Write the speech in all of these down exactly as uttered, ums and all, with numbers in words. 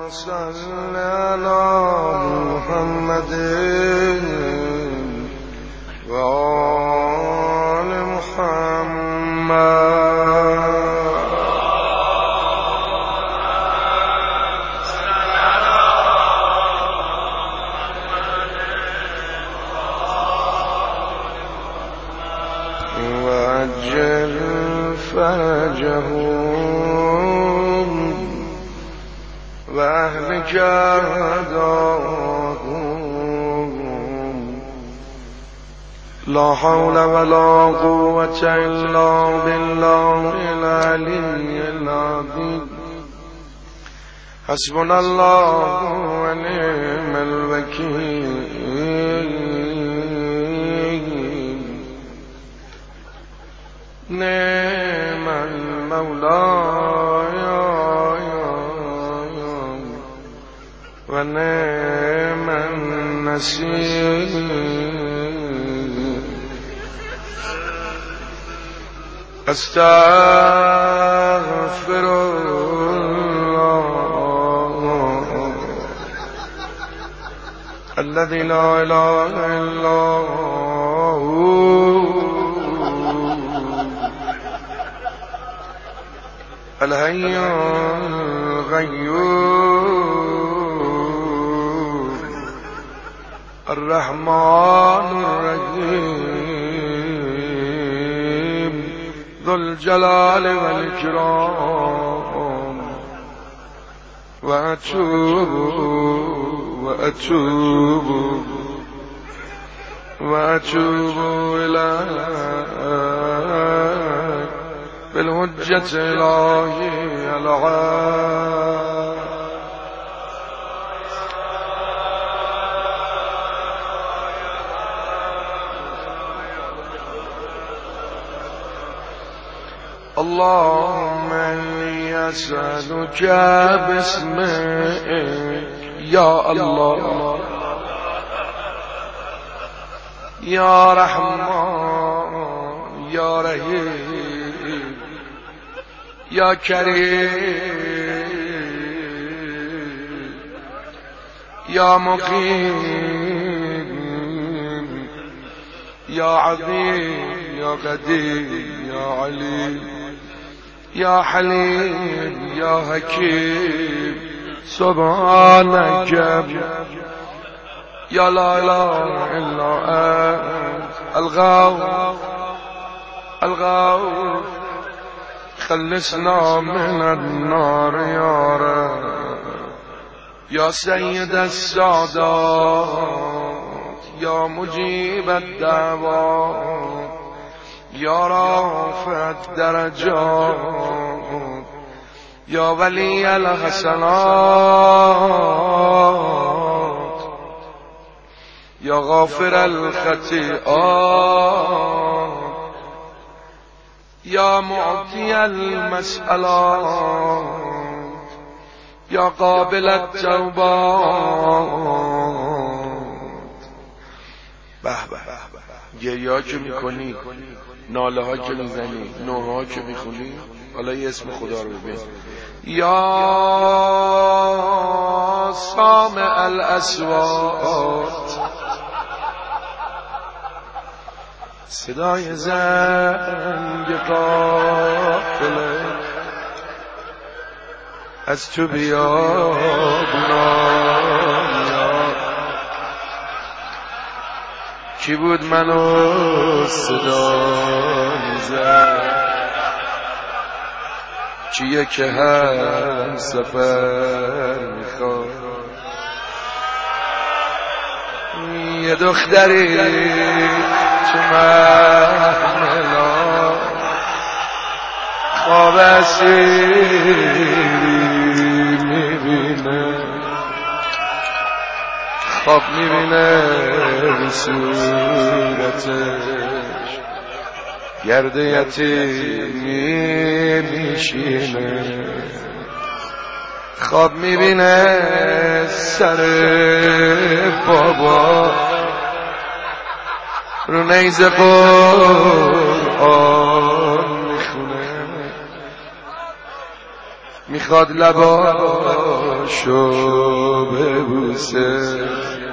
صل على محمد و آل محمد. وعجل فرجهم و اهل جهدهم. لا حول ولا قوة الا بالله العلي العظيم. حسبنا الله و نعم الوکیل. نعم المولى و نعم النصير. استغفر الله الذي لا اله الا هو الحي القيوم الرحمن الرحيم ذو الجلال والإكرام. وأتوب وأتوب وأتوب إليك بالحجة الإلهية العالية. اللهم إني أسألك باسمك يا الله يا رحمن يا رحيم يا كريم يا مقيم يا عظيم يا قدير يا عليم يا حليم يا حكيم سبحانك يا لا اله الا انت الغوث الغوث. خلصنا من النار يا رب يا سيد السادات يا مجيب الدعوات يا رافع الدرجات يا ولي الحسنات يا غافر الخطيئات يا معطي المسألات يا قابل التوبات. به به گریه ها که میکنی، ناله ها که میزنی، نوحه ها که میخونی، حالا یه اسم خدا رو ببین. یا سامع الاصوات، صدای زنگ قافله از تو بیابونم. کی بود منو صدا میزد، کیه که هم سفر میخواد. یه دختری تو محملا خواب اسیری میبینه، خواب میبینه رو صورتش گرد یتیمی میشینه. خواب میبینه سر بابا رو نیز قرآن میخونه، میخواد لبا پاشو ببوسه،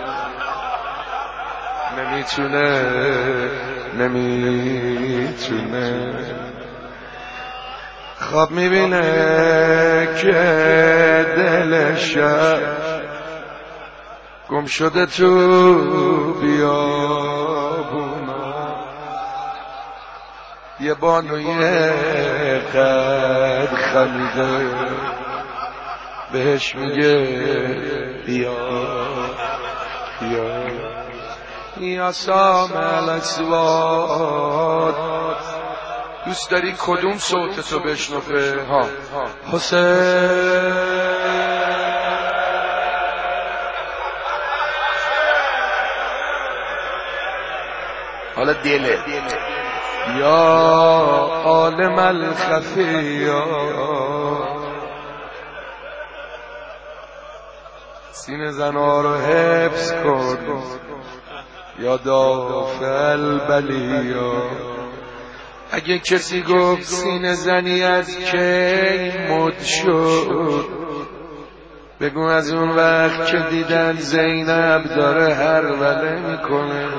نمیتونه نمیتونه خواب میبینه که دلش گم شده تو بیابونا، یه بانوی قد خمیده بهش میگه بیا بیا یا سامع الاصوات. دوست داری کدوم صوت تو بشنفه؟ ها حسین حالا دله یا عالم الخفیا، سینه زنا رو حفظ کن یا دافع البلیا. اگه کسی گفت سینه زنی از کی مد شد، بگو از اون وقت که دیدن زینب داره هروله میکنه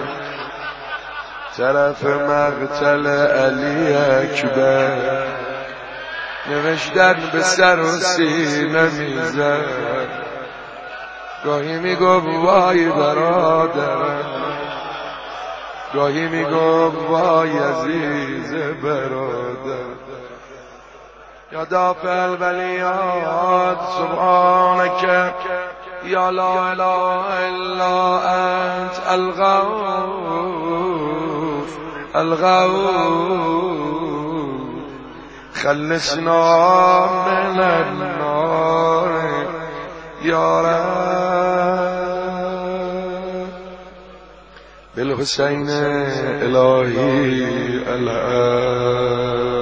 طرف مقتل علی اکبر، نوشتن به سر و سینه میزد، گاهی میگفت وای برادرم، گاهی میگفت وای عزیز برادر. یا دافع البلیات سبحانک یا لا اله الا انت الغوث الغوث، خلصنا من النار یا رب بالحسین الهی الان.